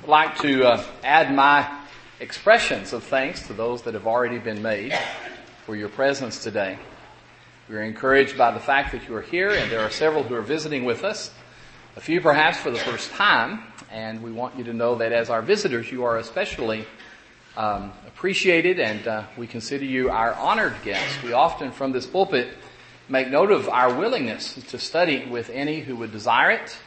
I'd like to add my expressions of thanks to those that have already been made for your presence today. We're encouraged by the fact that you are here, and there are several who are visiting with us, a few perhaps for the first time, and we want you to know that as our visitors, you are especially appreciated, and we consider you our honored guests. We often, from this pulpit, make note of our willingness to study with any who would desire it,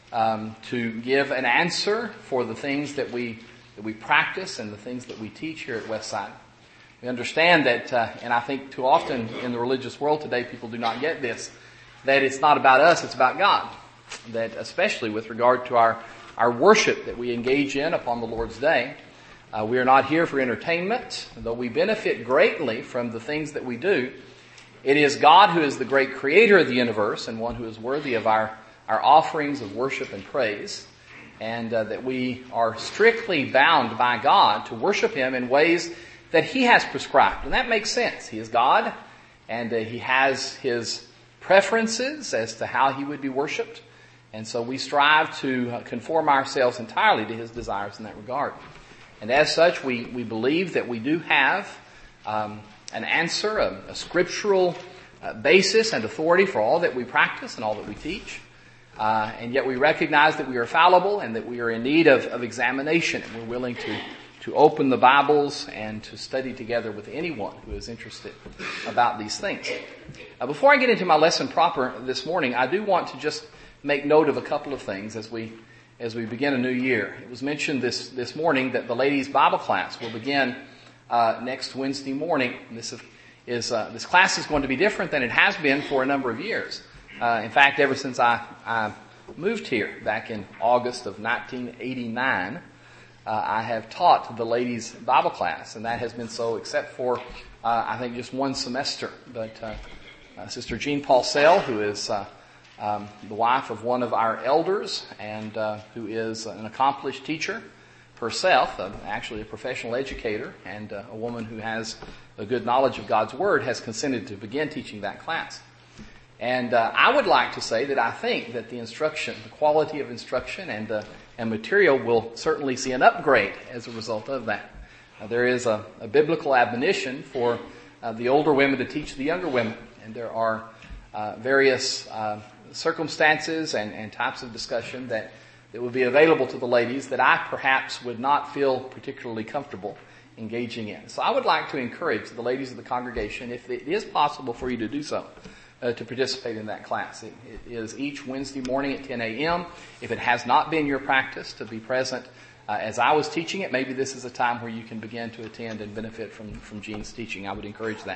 to give an answer for the things that we practice and the things that we teach here at Westside. We understand that, and I think too often in the religious world today, people do not get this, that it's not about us, it's about God. That especially with regard to our worship that we engage in upon the Lord's Day, we are not here for entertainment, though we benefit greatly from the things that we do. It is God who is the great creator of the universe and one who is worthy of our offerings of worship and praise, and that we are strictly bound by God to worship Him in ways that He has prescribed. And that makes sense. He is God, and He has His preferences as to how He would be worshiped. And so we strive to conform ourselves entirely to His desires in that regard. And as such, we believe that we do have an answer, a scriptural basis and authority for all that we practice and all that we teach. And yet we recognize that we are fallible and that we are in need of examination, and we're willing to open the Bibles and to study together with anyone who is interested about these things. Before I get into my lesson proper this morning, I do want to just make note of a couple of things as we begin a new year. It was mentioned this morning that the ladies' Bible class will begin next Wednesday morning. This class is going to be different than it has been for a number of years. In fact, ever since I moved here back in August of 1989, I have taught the ladies' Bible class, and that has been so except for, I think, just one semester. But Sister Jean Paulsell, who is the wife of one of our elders and who is an accomplished teacher herself, actually a professional educator, and a woman who has a good knowledge of God's Word, has consented to begin teaching that class. And I would like to say that I think that the instruction, the quality of instruction and material will certainly see an upgrade as a result of that. There is a biblical admonition for the older women to teach the younger women, and there are various circumstances and types of discussion that would be available to the ladies that I perhaps would not feel particularly comfortable engaging in. So I would like to encourage the ladies of the congregation, if it is possible for you to do so, to participate in that class. It is each Wednesday morning at 10 a.m. If it has not been your practice to be present as I was teaching it, maybe this is a time where you can begin to attend and benefit from Jean's teaching. I would encourage that.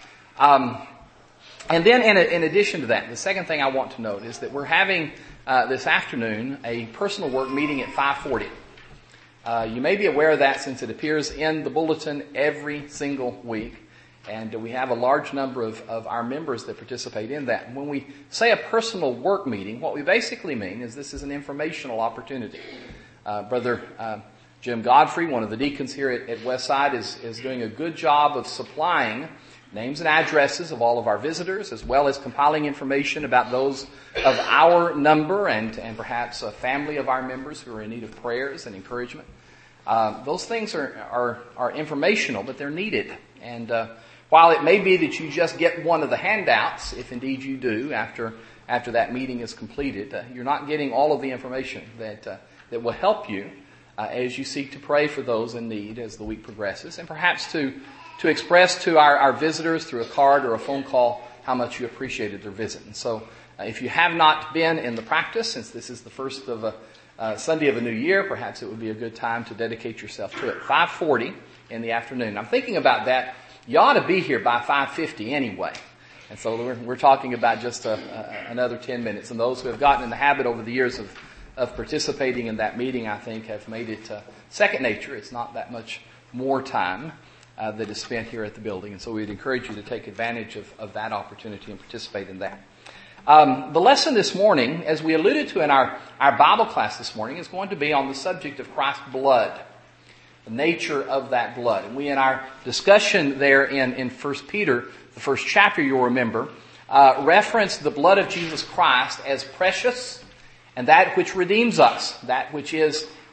And then in addition to that, the second thing I want to note is that we're having this afternoon a personal work meeting at 5:40. You may be aware of that since it appears in the bulletin every single week. And we have a large number of our members that participate in that. And when we say a personal work meeting, what we basically mean is this is an informational opportunity. Brother Jim Godfrey, one of the deacons here at Westside, is doing a good job of supplying names and addresses of all of our visitors, as well as compiling information about those of our number and perhaps a family of our members who are in need of prayers and encouragement. Those things are informational, but they're needed. And while it may be that you just get one of the handouts, if indeed you do, after that meeting is completed, you're not getting all of the information that will help you as you seek to pray for those in need as the week progresses, and perhaps to express to our visitors through a card or a phone call how much you appreciated their visit. And so if you have not been in the practice, since this is the first of Sunday of a new year, perhaps it would be a good time to dedicate yourself to it. 5:40 in the afternoon. I'm thinking about that. You ought to be here by 5:50 anyway. And so we're talking about just another 10 minutes. And those who have gotten in the habit over the years of participating in that meeting, I think, have made it second nature. It's not that much more time that is spent here at the building. And so we'd encourage you to take advantage of that opportunity and participate in that. The lesson this morning, as we alluded to in our Bible class this morning, is going to be on the subject of Christ's blood. The nature of that blood. And we, in our discussion there in 1 Peter, the first chapter, you'll remember, referenced the blood of Jesus Christ as precious and that which redeems us, that which is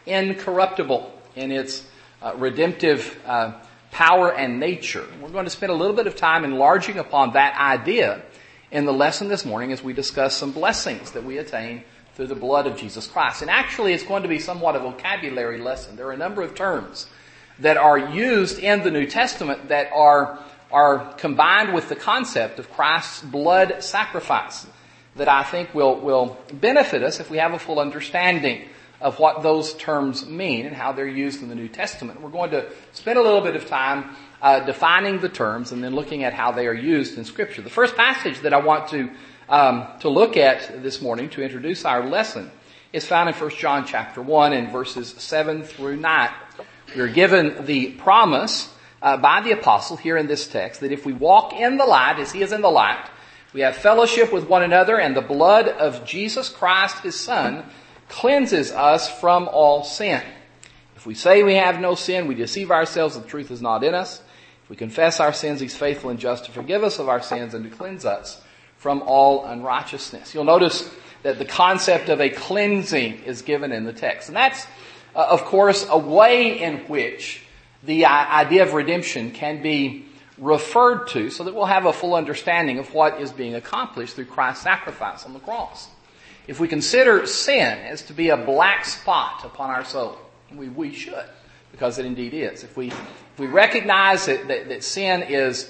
incorruptible in its redemptive power and nature. We're going to spend a little bit of time enlarging upon that idea in the lesson this morning as we discuss some blessings that we attain through the blood of Jesus Christ. And actually, it's going to be somewhat a vocabulary lesson. There are a number of terms that are used in the New Testament that are combined with the concept of Christ's blood sacrifice that I think will benefit us if we have a full understanding of what those terms mean and how they're used in the New Testament. We're going to spend a little bit of time defining the terms and then looking at how they are used in Scripture. The first passage that I want to look at this morning to introduce our lesson is found in 1 John chapter 1 and verses 7 through 9. We're given the promise by the apostle here in this text that if we walk in the light as he is in the light, we have fellowship with one another, and the blood of Jesus Christ, his Son, cleanses us from all sin. If we say we have no sin, we deceive ourselves, and the truth is not in us. If we confess our sins, he's faithful and just to forgive us of our sins and to cleanse us from all unrighteousness. You'll notice that the concept of a cleansing is given in the text. And that's, of course, a way in which the idea of redemption can be referred to so that we'll have a full understanding of what is being accomplished through Christ's sacrifice on the cross. If we consider sin as to be a black spot upon our soul, we should, because it indeed is. If we recognize that sin is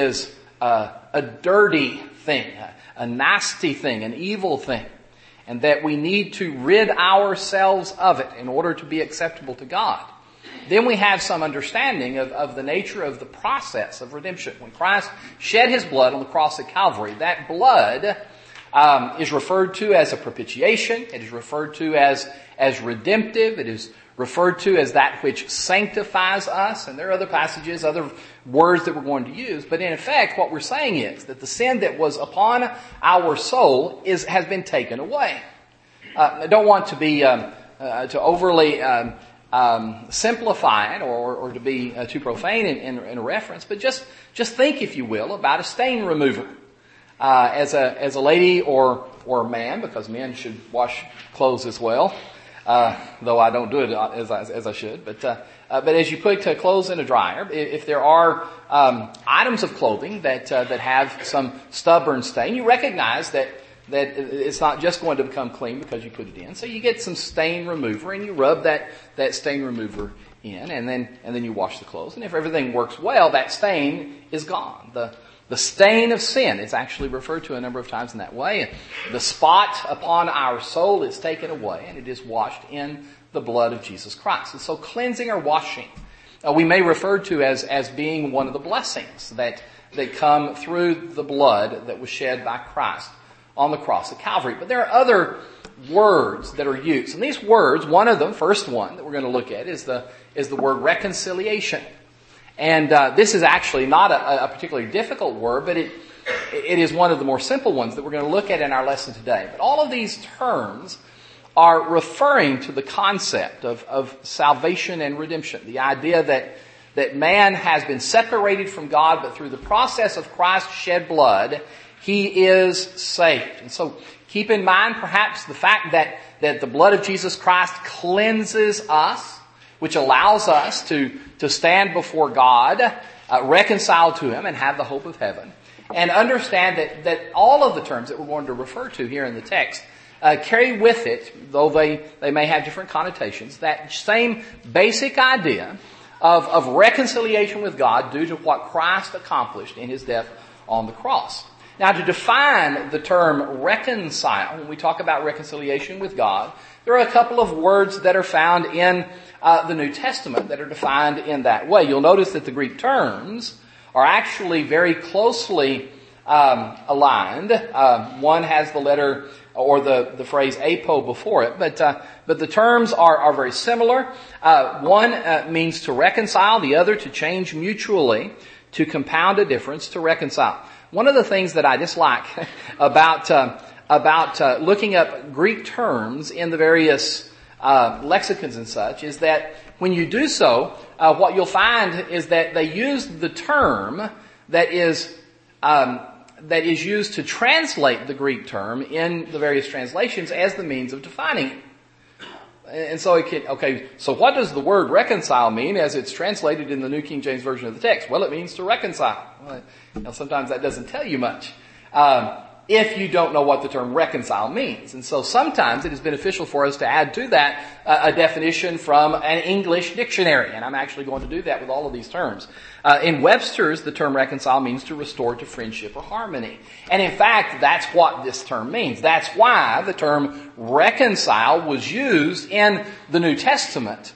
a dirty thing, a nasty thing, an evil thing, and that we need to rid ourselves of it in order to be acceptable to God, then we have some understanding of the nature of the process of redemption. When Christ shed his blood on the cross at Calvary, that blood is referred to as a propitiation. It is referred to as redemptive. It is referred to as that which sanctifies us. And there are other passages, other words that we're going to use. But in effect, what we're saying is that the sin that was upon our soul has been taken away. I don't want to be to overly simplify it or to be too profane in a reference, but just think, if you will, about a stain remover. As a lady or a man, because men should wash clothes as well, though I don't do it as I should. But as you put clothes in a dryer, if there are items of clothing that have some stubborn stain, you recognize that it's not just going to become clean because you put it in. So you get some stain remover and you rub that stain remover in, and then you wash the clothes. And if everything works well, that stain is gone. The stain of sin is actually referred to a number of times in that way. And the spot upon our soul is taken away, and it is washed in the blood of Jesus Christ. And so cleansing or washing, we may refer to as being one of the blessings that come through the blood that was shed by Christ on the cross at Calvary. But there are other words that are used. And these words, one of them, first one that we're going to look at is the word reconciliation. And this is actually not a particularly difficult word, but it is one of the more simple ones that we're going to look at in our lesson today. But all of these terms are referring to the concept of salvation and redemption. The idea that man has been separated from God, but through the process of Christ's shed blood, he is saved. And so keep in mind perhaps the fact that the blood of Jesus Christ cleanses us, which allows us to stand before God, reconciled to him, and have the hope of heaven. And understand that all of the terms that we're going to refer to here in the text carry with it, though they may have different connotations, that same basic idea of reconciliation with God due to what Christ accomplished in his death on the cross. Now, to define the term reconcile, when we talk about reconciliation with God, there are a couple of words that are found in the New Testament that are defined in that way. You'll notice that the Greek terms are actually very closely aligned. One has the letter or the phrase apo before it, but the terms are very similar. One means to reconcile, the other to change mutually, to compound a difference, to reconcile. One of the things that I dislike about looking up Greek terms in the various lexicons and such is that when you do so, what you'll find is that they use the term that is used to translate the Greek term in the various translations as the means of defining it. And so so what does the word reconcile mean as it's translated in the New King James Version of the text? Well, it means to reconcile. Well, sometimes that doesn't tell you much. If you don't know what the term reconcile means. And so sometimes it is beneficial for us to add to that a definition from an English dictionary. And I'm actually going to do that with all of these terms. In Webster's, the term reconcile means to restore to friendship or harmony. And in fact, that's what this term means. That's why the term reconcile was used in the New Testament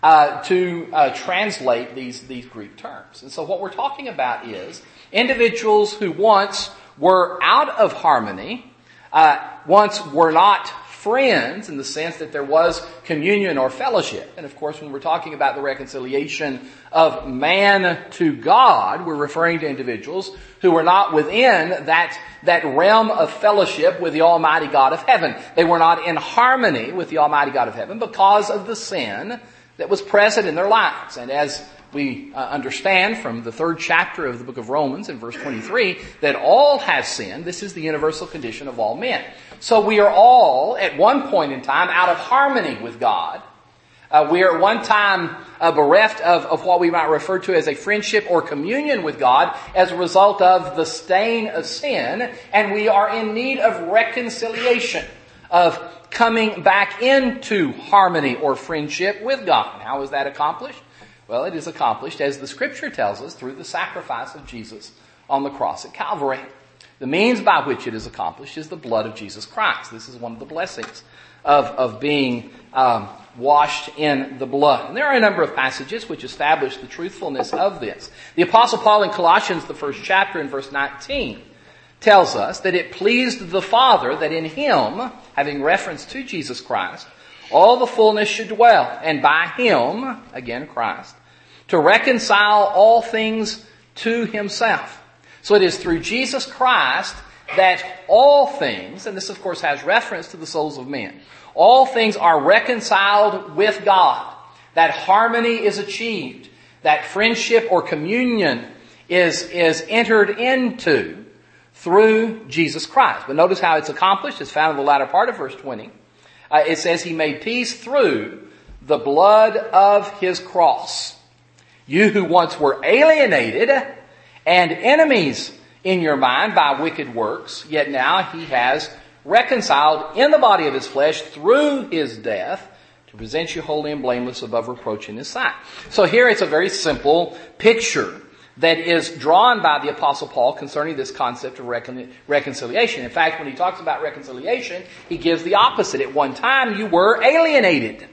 to translate these Greek terms. And so what we're talking about is individuals who once were out of harmony, once were not friends in the sense that there was communion or fellowship. And of course, when we're talking about the reconciliation of man to God, we're referring to individuals who were not within that realm of fellowship with the Almighty God of heaven. They were not in harmony with the Almighty God of heaven because of the sin that was present in their lives. And as we understand from the 3rd chapter of the book of Romans in verse 23 that all have sinned. This is the universal condition of all men. So we are all at one point in time out of harmony with God. We are at one time bereft of what we might refer to as a friendship or communion with God as a result of the stain of sin. And we are in need of reconciliation, of coming back into harmony or friendship with God. How is that accomplished? Well, it is accomplished, as the Scripture tells us, through the sacrifice of Jesus on the cross at Calvary. The means by which it is accomplished is the blood of Jesus Christ. This is one of the blessings of being washed in the blood. And there are a number of passages which establish the truthfulness of this. The Apostle Paul in Colossians, the 1st chapter, in verse 19, tells us that it pleased the Father that in Him, having reference to Jesus Christ, all the fullness should dwell, and by Him, again Christ, to reconcile all things to Himself. So it is through Jesus Christ that all things, and this of course has reference to the souls of men, all things are reconciled with God. That harmony is achieved. That friendship or communion is entered into through Jesus Christ. But notice how it's accomplished. It's found in the latter part of verse 20. It says He made peace through the blood of His cross. You who once were alienated and enemies in your mind by wicked works, yet now He has reconciled in the body of His flesh through His death to present you holy and blameless above reproach in His sight. So here it's a very simple picture that is drawn by the Apostle Paul concerning this concept of reconciliation. In fact, when he talks about reconciliation, he gives the opposite. At one time, you were alienated.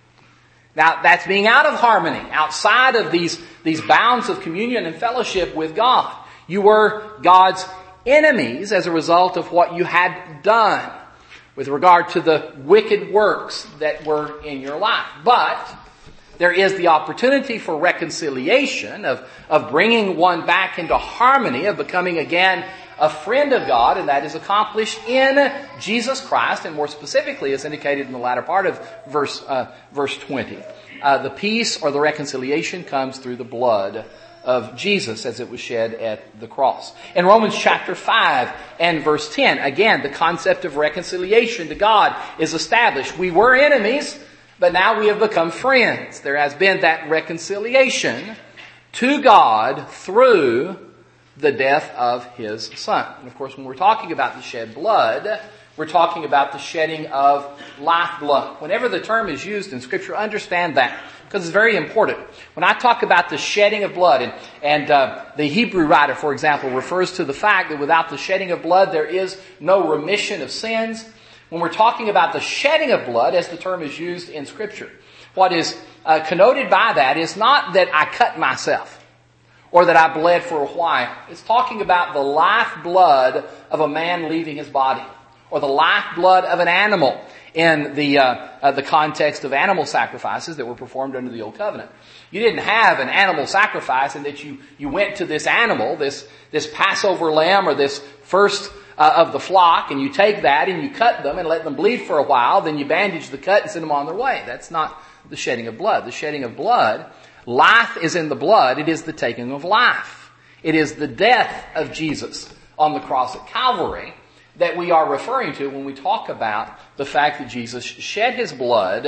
Now, that's being out of harmony, outside of these bounds of communion and fellowship with God. You were God's enemies as a result of what you had done with regard to the wicked works that were in your life. But there is the opportunity for reconciliation, of bringing one back into harmony, of becoming again a friend of God, and that is accomplished in Jesus Christ, and more specifically is indicated in the latter part of verse 20. The peace or the reconciliation comes through the blood of Jesus as it was shed at the cross. In Romans chapter 5 and verse 10, again, the concept of reconciliation to God is established. We were enemies, but now we have become friends. There has been that reconciliation to God through the death of His Son. And of course, when we're talking about the shed blood, we're talking about the shedding of lifeblood. Whenever the term is used in Scripture, understand that, because it's very important. When I talk about the shedding of blood, and the Hebrew writer, for example, refers to the fact that without the shedding of blood, there is no remission of sins. When we're talking about the shedding of blood, as the term is used in Scripture, what is connoted by that is not that I cut myself or that I bled for a while. It's talking about the lifeblood of a man leaving his body, or the lifeblood of an animal in the context of animal sacrifices that were performed under the Old Covenant. You didn't have an animal sacrifice in that you went to this animal, this Passover lamb or this first of the flock, and you take that and you cut them and let them bleed for a while, then you bandage the cut and send them on their way. That's not the shedding of blood. The shedding of blood, life is in the blood. It is the taking of life. It is the death of Jesus on the cross at Calvary that we are referring to when we talk about the fact that Jesus shed His blood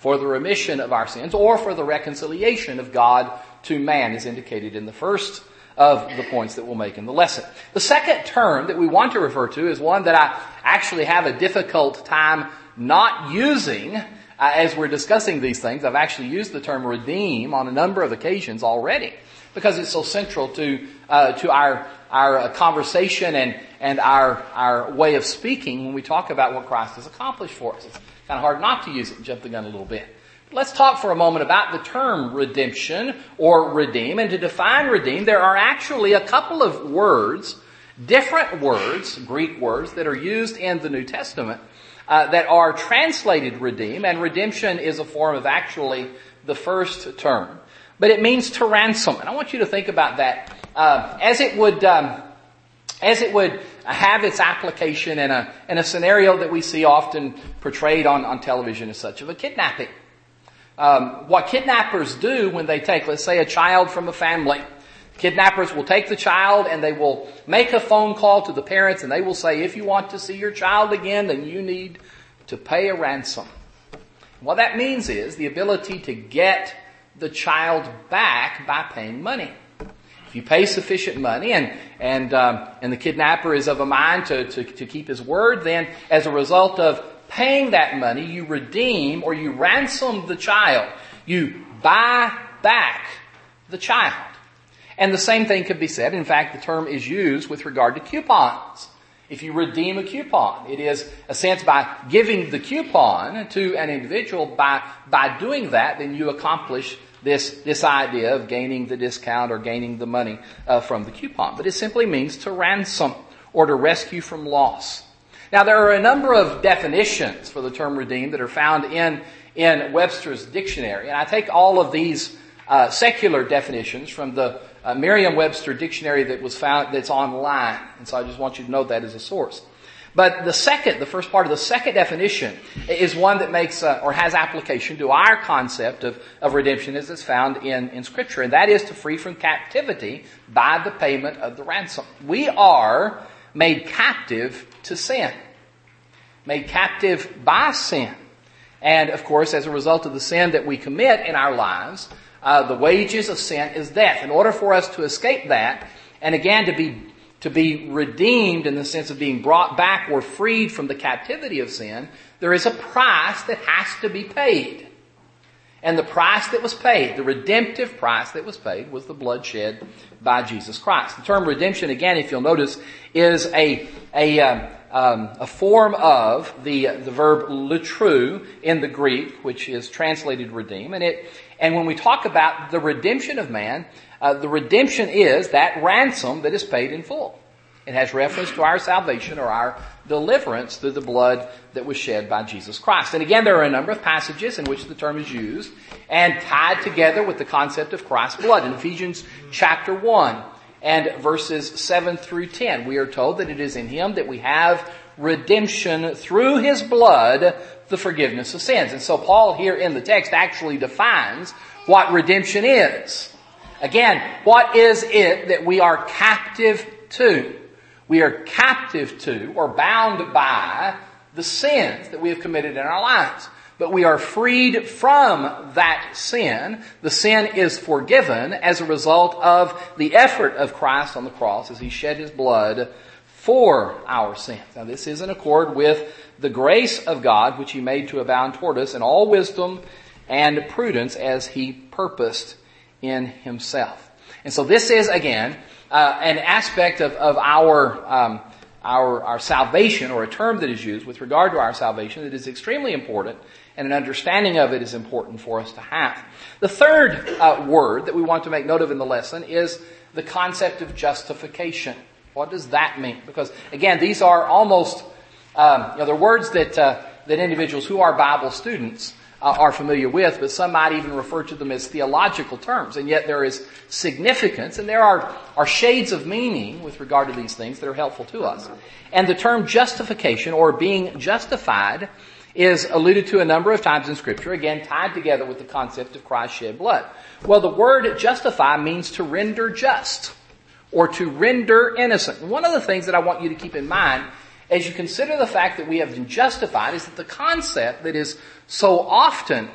for the remission of our sins or for the reconciliation of God to man, as indicated in the first of the points that we'll make in the lesson. The second term that we want to refer to is one that I actually have a difficult time not using as we're discussing these things. I've actually used the term redeem on a number of occasions already because it's so central to our conversation and our way of speaking when we talk about what Christ has accomplished for us. It's kind of hard not to use it and jump the gun a little bit. Let's talk for a moment about the term redemption or redeem. And to define redeem, there are actually a couple of words, different words, Greek words, that are used in the New Testament that are translated redeem. And redemption is a form of actually the first term. But it means to ransom. And I want you to think about that as it would have its application in a scenario that we see often portrayed on television as such of a kidnapping. What kidnappers do when they take, let's say, a child from a family, kidnappers will take the child and they will make a phone call to the parents and they will say, if you want to see your child again, then you need to pay a ransom. What that means is the ability to get the child back by paying money. If you pay sufficient money and the kidnapper is of a mind to keep his word, then as a result of paying that money, you redeem or you ransom the child. You buy back the child. And the same thing could be said. In fact, the term is used with regard to coupons. If you redeem a coupon, it is a sense by giving the coupon to an individual. By doing that, then you accomplish this idea of gaining the discount or gaining the money from the coupon. But it simply means to ransom or to rescue from loss. Now, there are a number of definitions for the term redeem that are found in Webster's dictionary. And I take all of these secular definitions from the Merriam-Webster dictionary that's online. And so I just want you to note that as a source. But the first part of the second definition is one that makes or has application to our concept of redemption as it's found in Scripture. And that is to free from captivity by the payment of the ransom. We are made captive to sin. Made captive by sin. And of course, as a result of the sin that we commit in our lives, the wages of sin is death. In order for us to escape that, and again to be redeemed in the sense of being brought back or freed from the captivity of sin, there is a price that has to be paid. And the price that was paid, the redemptive price that was paid, was the blood shed by Jesus Christ. The term redemption, again, if you'll notice, is a form of the verb letru in the Greek, which is translated redeem. And when we talk about the redemption of man, the redemption is that ransom that is paid in full. It has reference to our salvation or our deliverance through the blood that was shed by Jesus Christ. And again, there are a number of passages in which the term is used and tied together with the concept of Christ's blood. In Ephesians chapter 1 and verses 7 through 10, we are told that it is in Him that we have redemption through His blood, the forgiveness of sins. And so Paul here in the text actually defines what redemption is. Again, what is it that we are captive to? We are captive to or bound by the sins that we have committed in our lives. But we are freed from that sin. The sin is forgiven as a result of the effort of Christ on the cross as He shed His blood for our sins. Now, this is in accord with the grace of God which He made to abound toward us in all wisdom and prudence as He purposed in Himself. And so this is, again, an aspect of our salvation, or a term that is used with regard to our salvation, that is extremely important, and an understanding of it is important for us to have. The third word that we want to make note of in the lesson is the concept of justification. What does that mean? Because, again, these are almost, they're words that individuals who are Bible students are familiar with, but some might even refer to them as theological terms. And yet there is significance, and there are shades of meaning with regard to these things that are helpful to us. And the term justification, or being justified, is alluded to a number of times in Scripture, again tied together with the concept of Christ's shed blood. Well, the word justify means to render just, or to render innocent. And one of the things that I want you to keep in mind as you consider the fact that we have been justified is that the concept that is so often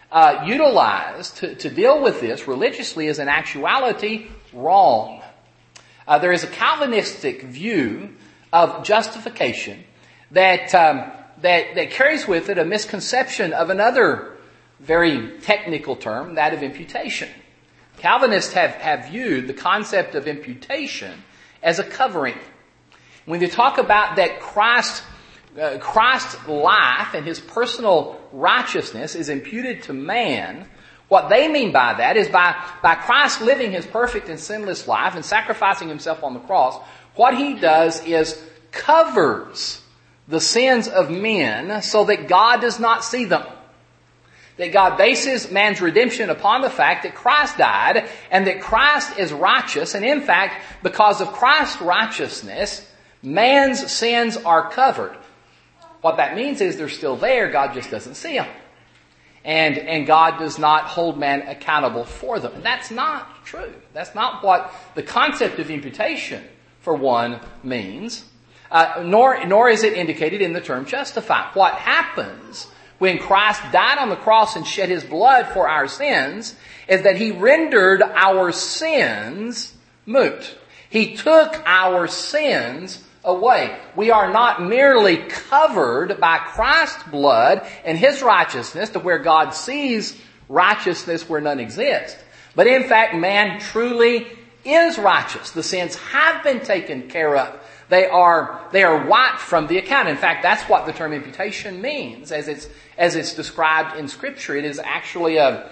utilized to deal with this religiously is in actuality wrong. There is a Calvinistic view of justification that carries with it a misconception of another very technical term, that of imputation. Calvinists have viewed the concept of imputation as a covering. When they talk about that Christ's life and his personal righteousness is imputed to man, what they mean by that is by Christ living his perfect and sinless life and sacrificing himself on the cross, what he does is covers the sins of men so that God does not see them. That God bases man's redemption upon the fact that Christ died and that Christ is righteous, and in fact, because of Christ's righteousness, man's sins are covered. What that means is they're still there, God just doesn't see them. And God does not hold man accountable for them. And that's not true. That's not what the concept of imputation, for one, means. Nor is it indicated in the term justify. What happens when Christ died on the cross and shed his blood for our sins is that he rendered our sins moot. He took our sins away. We are not merely covered by Christ's blood and his righteousness to where God sees righteousness where none exists. But in fact, man truly is righteous. The sins have been taken care of. They are wiped from the account. In fact, that's what the term imputation means as it's described in Scripture. It is actually the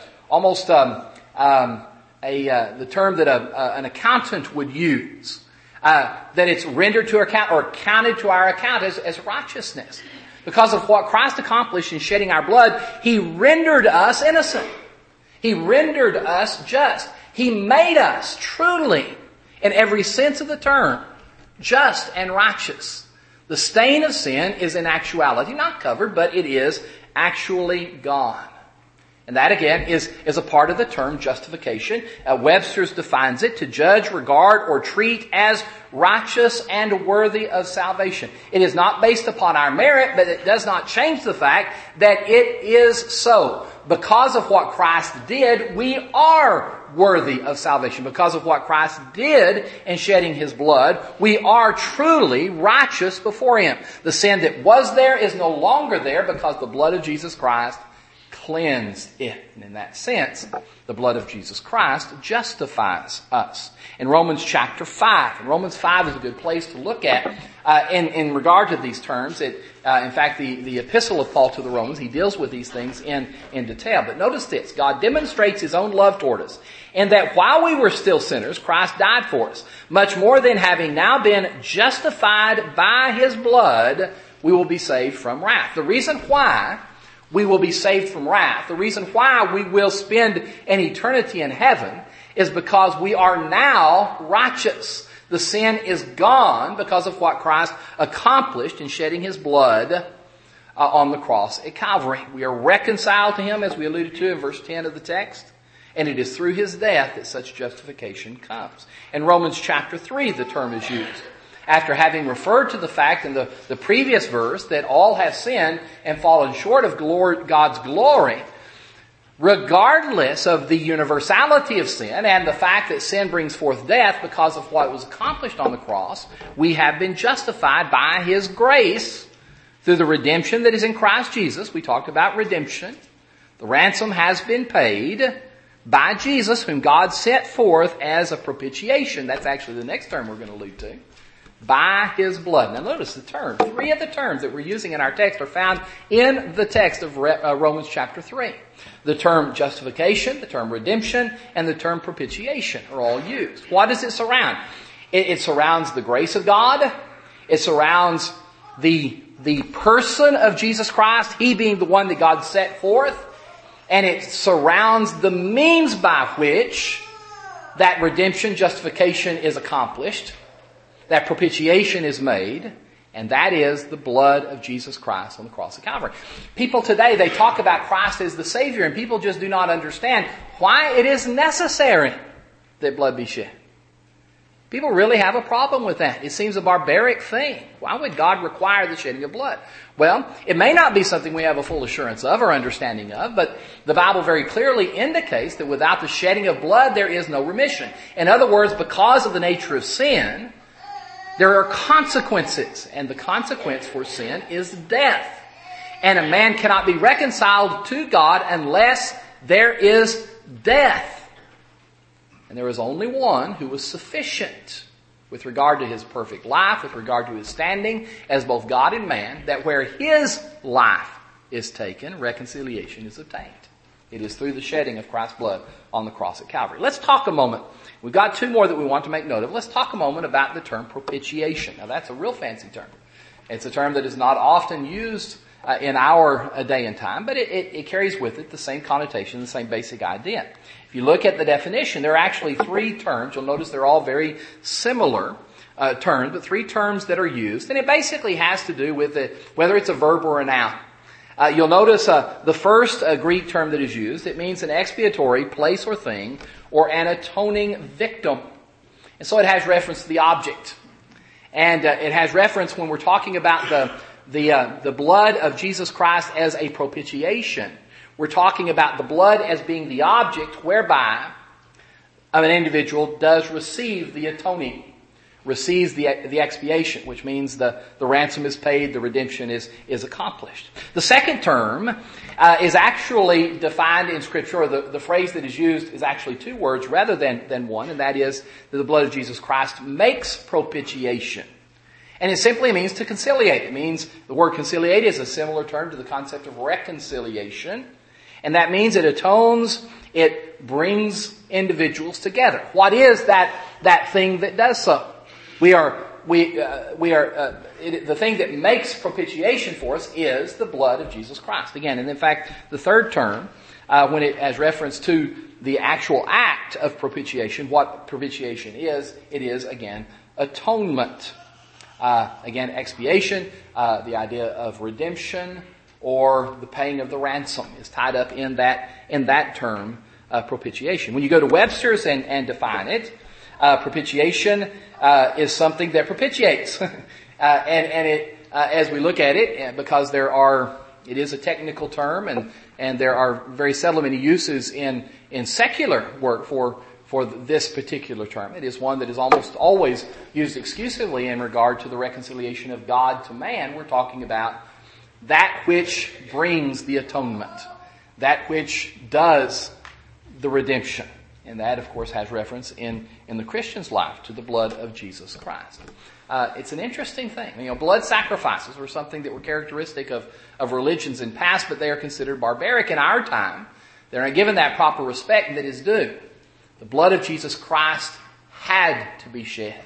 term that an accountant would use. That it's rendered to our account or counted to our account as righteousness. Because of what Christ accomplished in shedding our blood, he rendered us innocent. He rendered us just. He made us truly, in every sense of the term, just and righteous. The stain of sin is in actuality not covered, but it is actually gone. And that, again, is a part of the term justification. Webster's defines it to judge, regard, or treat as righteous and worthy of salvation. It is not based upon our merit, but it does not change the fact that it is so. Because of what Christ did, we are worthy of salvation. Because of what Christ did in shedding his blood, we are truly righteous before him. The sin that was there is no longer there because the blood of Jesus Christ cleansed it. And in that sense, the blood of Jesus Christ justifies us. In Romans chapter 5, and Romans 5 is a good place to look at in regard to these terms. In fact, the epistle of Paul to the Romans, he deals with these things in detail. But notice this, God demonstrates his own love toward us, in that while we were still sinners, Christ died for us. Much more than having now been justified by his blood, we will be saved from wrath. The reason why we will be saved from wrath, the reason why we will spend an eternity in heaven, is because we are now righteous. The sin is gone because of what Christ accomplished in shedding his blood on the cross at Calvary. We are reconciled to him, as we alluded to in verse 10 of the text, and it is through his death that such justification comes. In Romans chapter 3, the term is used. After having referred to the fact in the previous verse that all have sinned and fallen short of God's glory, regardless of the universality of sin and the fact that sin brings forth death because of what was accomplished on the cross, we have been justified by his grace through the redemption that is in Christ Jesus. We talked about redemption. The ransom has been paid by Jesus, whom God set forth as a propitiation. That's actually the next term we're going to allude to. By his blood. Now notice the term. 3 of the terms that we're using in our text are found in the text of Romans chapter 3. The term justification, the term redemption, and the term propitiation are all used. What does it surround? It surrounds the grace of God. It surrounds the person of Jesus Christ, he being the one that God set forth. And it surrounds the means by which that redemption, justification is accomplished. That propitiation is made, and that is the blood of Jesus Christ on the cross of Calvary. People today, they talk about Christ as the Savior, and people just do not understand why it is necessary that blood be shed. People really have a problem with that. It seems a barbaric thing. Why would God require the shedding of blood? Well, it may not be something we have a full assurance of or understanding of, but the Bible very clearly indicates that without the shedding of blood, there is no remission. In other words, because of the nature of sin, there are consequences, and the consequence for sin is death. And a man cannot be reconciled to God unless there is death. And there was only one who was sufficient with regard to his perfect life, with regard to his standing as both God and man, that where his life is taken, reconciliation is obtained. It is through the shedding of Christ's blood on the cross at Calvary. Let's talk a moment. We've got two more that we want to make note of. Let's talk a moment about the term propitiation. Now that's a real fancy term. It's a term that is not often used in our day and time, but it carries with it the same connotation, the same basic idea. If you look at the definition, there are actually three terms. You'll notice they're all very similar terms, but three terms that are used. And it basically has to do with whether it's a verb or a noun. You'll notice the first Greek term that is used. It means an expiatory place or thing or an atoning victim. And so it has reference to the object. And it has reference when we're talking about the blood of Jesus Christ as a propitiation. We're talking about the blood as being the object whereby an individual does receive the atoning, receives the expiation, which means the ransom is paid, the redemption is accomplished. The second term is actually defined in Scripture, or the phrase that is used is actually two words rather than one, and that is that the blood of Jesus Christ makes propitiation. And it simply means to conciliate. It means the word conciliate is a similar term to the concept of reconciliation. And that means it atones, it brings individuals together. What is that thing that does so? The thing that makes propitiation for us is the blood of Jesus Christ. Again, and in fact, the third term, when it has reference to the actual act of propitiation, what propitiation is, it is, again, atonement. Again, expiation, the idea of redemption, or the paying of the ransom is tied up in that term, propitiation. When you go to Webster's and define it, propitiation is something that propitiates. and it, as we look at it, because it is a technical term, and there are very seldom any uses in secular work for this particular term. It is one that is almost always used exclusively in regard to the reconciliation of God to man. We're talking about that which brings the atonement, that which does the redemption. And that, of course, has reference in the Christian's life to the blood of Jesus Christ. It's an interesting thing. Blood sacrifices were something that were characteristic of religions in past, but they are considered barbaric in our time. They're not given that proper respect that is due. The blood of Jesus Christ had to be shed.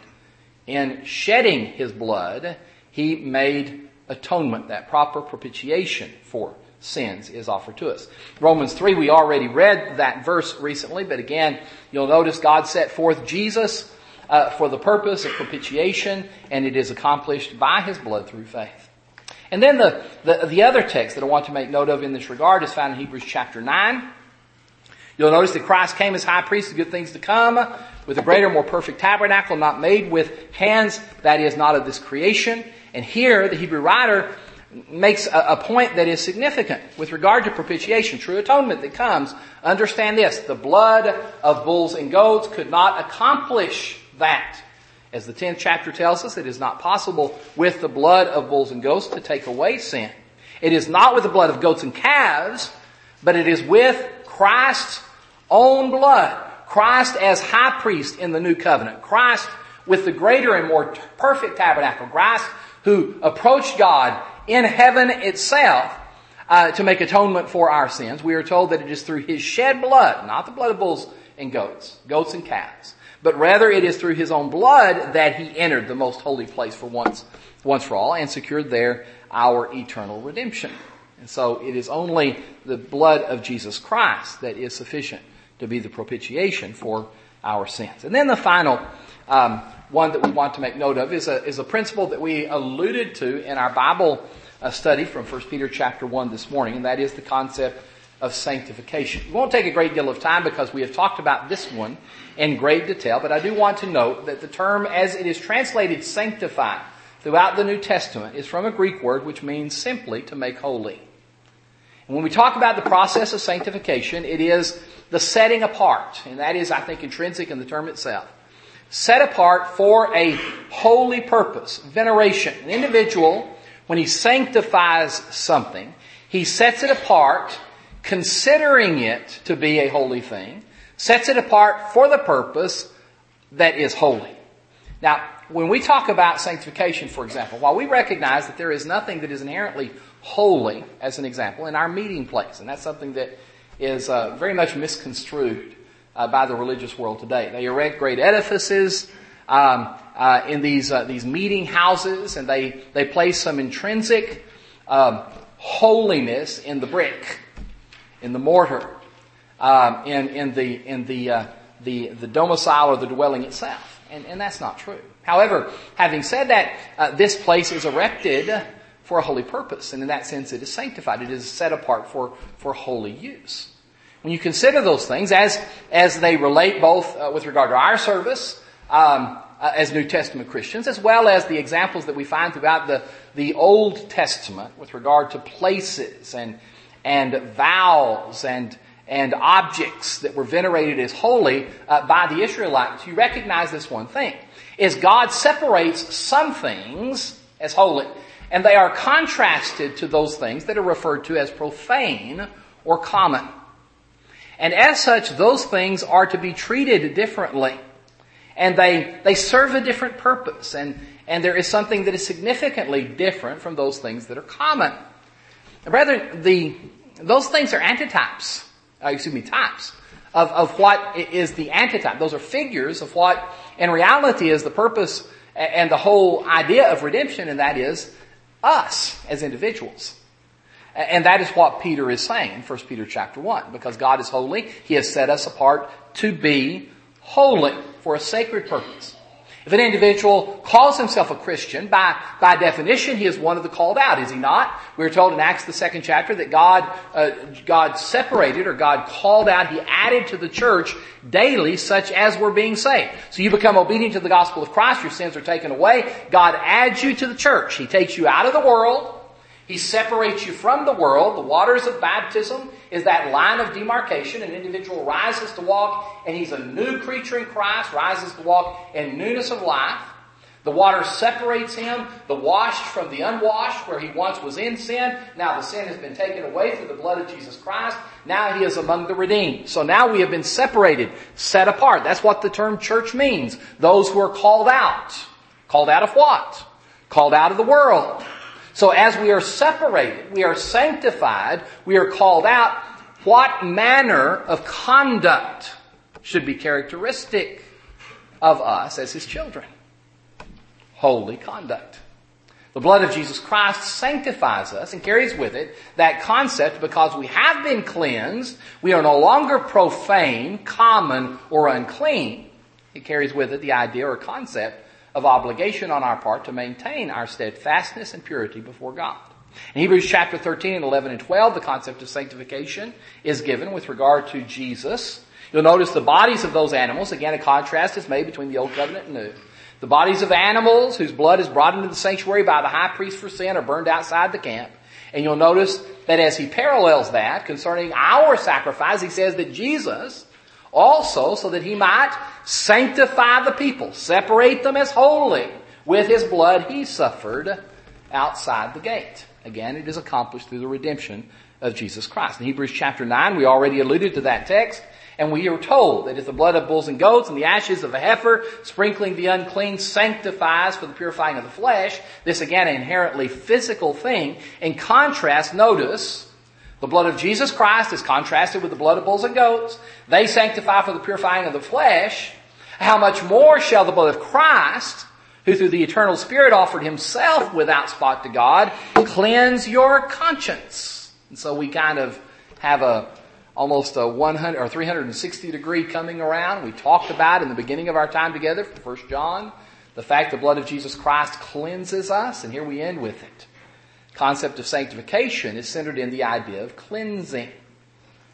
In shedding His blood, He made atonement, that proper propitiation for sins is offered to us. Romans 3, we already read that verse recently, but again, you'll notice God set forth Jesus for the purpose of propitiation, and it is accomplished by His blood through faith. And then the other text that I want to make note of in this regard is found in Hebrews chapter 9. You'll notice that Christ came as high priest of good things to come, with a greater, more perfect tabernacle, not made with hands, that is not of this creation. And here, the Hebrew writer makes a point that is significant with regard to propitiation, true atonement that comes. Understand this, the blood of bulls and goats could not accomplish that. As the 10th chapter tells us, it is not possible with the blood of bulls and goats to take away sin. It is not with the blood of goats and calves, but it is with Christ's own blood. Christ as high priest in the new covenant. Christ with the greater and more perfect tabernacle. Christ who approached God in heaven itself to make atonement for our sins. We are told that it is through His shed blood, not the blood of bulls and goats and calves, but rather it is through His own blood that He entered the most holy place for once for all and secured there our eternal redemption. And so it is only the blood of Jesus Christ that is sufficient to be the propitiation for our sins. And then the final one that we want to make note of is a principle that we alluded to in our Bible study from 1 Peter chapter 1 this morning, and that is the concept of sanctification. It won't take a great deal of time because we have talked about this one in great detail, but I do want to note that the term as it is translated sanctify throughout the New Testament is from a Greek word which means simply to make holy. And when we talk about the process of sanctification, it is the setting apart, and that is, I think, intrinsic in the term itself. Set apart for a holy purpose, veneration. An individual, when he sanctifies something, he sets it apart, considering it to be a holy thing, sets it apart for the purpose that is holy. Now, when we talk about sanctification, for example, while we recognize that there is nothing that is inherently holy, as an example, in our meeting place, and that's something that is very much misconstrued by the religious world today. They erect great edifices in these meeting houses, and they place some intrinsic holiness in the brick, in the mortar, in the domicile or the dwelling itself, and that's not true. However, having said that, this place is erected for a holy purpose, and in that sense it is sanctified. It is set apart for holy use. When you consider those things as they relate both with regard to our service as New Testament Christians, as well as the examples that we find throughout the Old Testament with regard to places and vows and objects that were venerated as holy by the Israelites, you recognize this one thing, is God separates some things as holy, and they are contrasted to those things that are referred to as profane or common. And as such, those things are to be treated differently. And they serve a different purpose. And there is something that is significantly different from those things that are common. And rather, those things are types of what is the antitype. Those are figures of what in reality is the purpose and the whole idea of redemption, and that is us as individuals. And that is what Peter is saying in 1 Peter chapter 1. Because God is holy, He has set us apart to be holy for a sacred purpose. If an individual calls himself a Christian, by definition, he is one of the called out, is he not? We are told in Acts the 2nd chapter that God separated, or God called out, He added to the church daily such as were being saved. So you become obedient to the gospel of Christ, your sins are taken away, God adds you to the church. He takes you out of the world, He separates you from the world. The waters of baptism is that line of demarcation. An individual rises to walk, and he's a new creature in Christ, rises to walk in newness of life. The water separates him, the washed from the unwashed, where he once was in sin. Now the sin has been taken away through the blood of Jesus Christ. Now he is among the redeemed. So now we have been separated, set apart. That's what the term church means. Those who are called out. Called out of what? Called out of the world. So as we are separated, we are sanctified, we are called out, what manner of conduct should be characteristic of us as His children? Holy conduct. The blood of Jesus Christ sanctifies us and carries with it that concept because we have been cleansed, we are no longer profane, common, or unclean. It carries with it the idea or concept of obligation on our part to maintain our steadfastness and purity before God. In Hebrews chapter 13 and 11 and 12, the concept of sanctification is given with regard to Jesus. You'll notice the bodies of those animals, again a contrast is made between the Old Covenant and New. The bodies of animals whose blood is brought into the sanctuary by the high priest for sin are burned outside the camp. And you'll notice that as he parallels that concerning our sacrifice, he says that Jesus also, so that He might sanctify the people, separate them as holy, with His blood He suffered outside the gate. Again, it is accomplished through the redemption of Jesus Christ. In Hebrews chapter 9, we already alluded to that text, and we are told that if the blood of bulls and goats and the ashes of a heifer, sprinkling the unclean, sanctifies for the purifying of the flesh, this again an inherently physical thing. In contrast, notice, the blood of Jesus Christ is contrasted with the blood of bulls and goats. They sanctify for the purifying of the flesh. How much more shall the blood of Christ, who through the eternal Spirit offered Himself without spot to God, cleanse your conscience? And so we kind of have almost a 100 or 360 degree coming around. We talked about in the beginning of our time together from 1 John, the fact the blood of Jesus Christ cleanses us, and here we end with it. Concept of sanctification is centered in the idea of cleansing.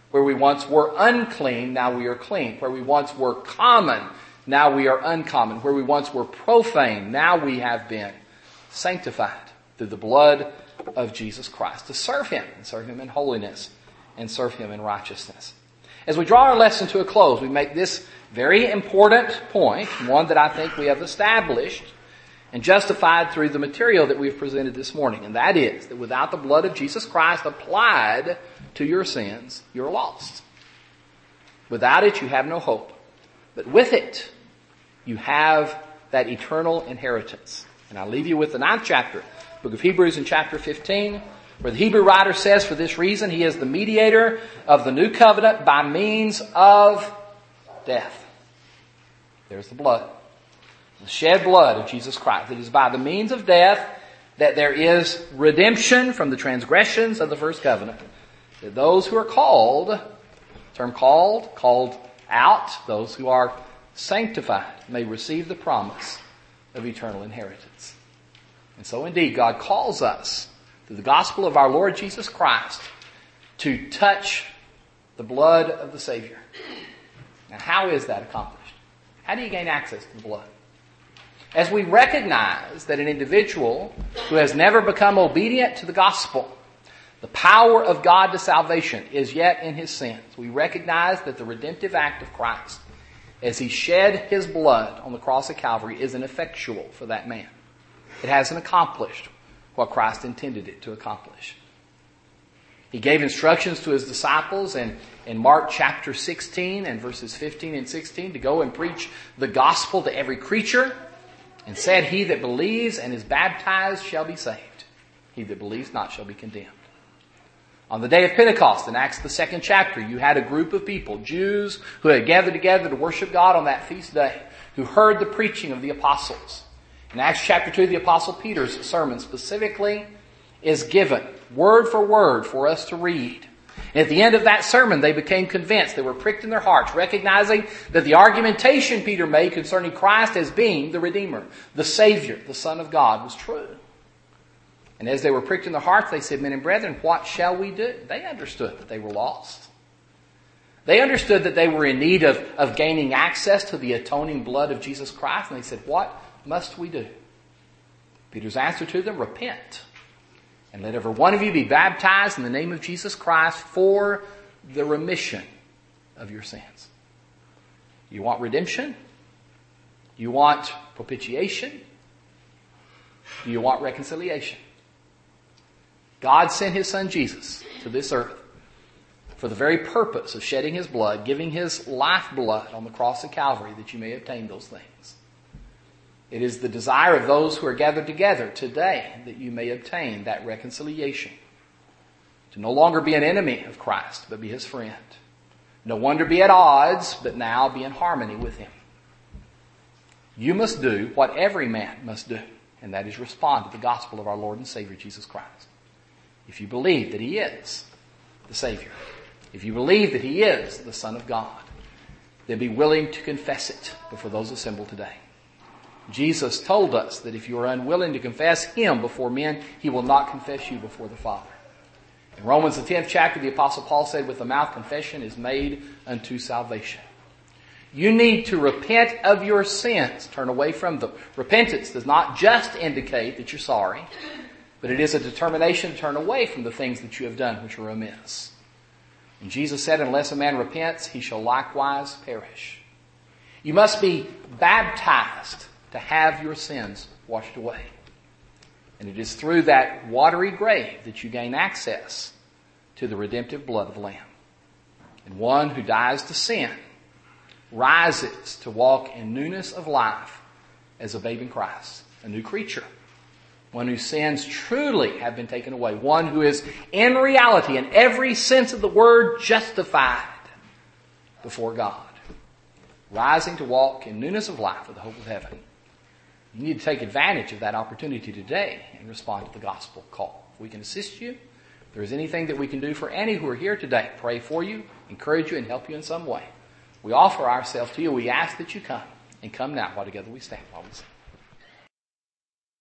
Where we once were unclean, now we are clean. Where we once were common, now we are uncommon. Where we once were profane, now we have been sanctified through the blood of Jesus Christ to serve Him, and serve Him in holiness, and serve Him in righteousness. As we draw our lesson to a close, we make this very important point, one that I think we have established and justified through the material that we've presented this morning. And that is that without the blood of Jesus Christ applied to your sins, you're lost. Without it, you have no hope. But with it, you have that eternal inheritance. And I'll leave you with the 9th chapter, book of Hebrews in chapter 15, where the Hebrew writer says, for this reason, He is the mediator of the new covenant by means of death. There's the blood. The shed blood of Jesus Christ. It is by the means of death that there is redemption from the transgressions of the first covenant. That those who are called, term called out, those who are sanctified may receive the promise of eternal inheritance. And so indeed God calls us through the gospel of our Lord Jesus Christ to touch the blood of the Savior. Now how is that accomplished? How do you gain access to the blood? As we recognize that an individual who has never become obedient to the gospel, the power of God to salvation is yet in his sins. We recognize that the redemptive act of Christ, as He shed His blood on the cross of Calvary, is ineffectual for that man. It hasn't accomplished what Christ intended it to accomplish. He gave instructions to His disciples in Mark chapter 16 and verses 15 and 16 to go and preach the gospel to every creature, and said, he that believes and is baptized shall be saved. He that believes not shall be condemned. On the day of Pentecost, in Acts the 2nd chapter, you had a group of people, Jews, who had gathered together to worship God on that feast day, who heard the preaching of the apostles. In Acts chapter 2, the Apostle Peter's sermon specifically is given, word for us to read. And at the end of that sermon, they became convinced. They were pricked in their hearts, recognizing that the argumentation Peter made concerning Christ as being the Redeemer, the Savior, the Son of God, was true. And as they were pricked in their hearts, they said, men and brethren, what shall we do? They understood that they were lost. They understood that they were in need of gaining access to the atoning blood of Jesus Christ. And they said, what must we do? Peter's answer to them, repent. And let every one of you be baptized in the name of Jesus Christ for the remission of your sins. You want redemption? You want propitiation? Do you want reconciliation? God sent His Son Jesus to this earth for the very purpose of shedding His blood, giving His lifeblood on the cross of Calvary that you may obtain those things. It is the desire of those who are gathered together today that you may obtain that reconciliation. To no longer be an enemy of Christ, but be His friend. No wonder be at odds, but now be in harmony with Him. You must do what every man must do, and that is respond to the gospel of our Lord and Savior Jesus Christ. If you believe that He is the Savior, if you believe that He is the Son of God, then be willing to confess it before those assembled today. Jesus told us that if you are unwilling to confess Him before men, He will not confess you before the Father. In Romans the 10th chapter, the Apostle Paul said, with the mouth confession is made unto salvation. You need to repent of your sins. Turn away from them. Repentance does not just indicate that you're sorry, but it is a determination to turn away from the things that you have done which are amiss. And Jesus said, unless a man repents, he shall likewise perish. You must be baptized to have your sins washed away. And it is through that watery grave that you gain access to the redemptive blood of the Lamb. And one who dies to sin rises to walk in newness of life as a babe in Christ, a new creature. One whose sins truly have been taken away. One who is in reality, in every sense of the word, justified before God. Rising to walk in newness of life with the hope of heaven. You need to take advantage of that opportunity today and respond to the gospel call. If we can assist you, if there is anything that we can do for any who are here today, pray for you, encourage you, and help you in some way, we offer ourselves to you. We ask that you come, and come now while together we stand while we sing.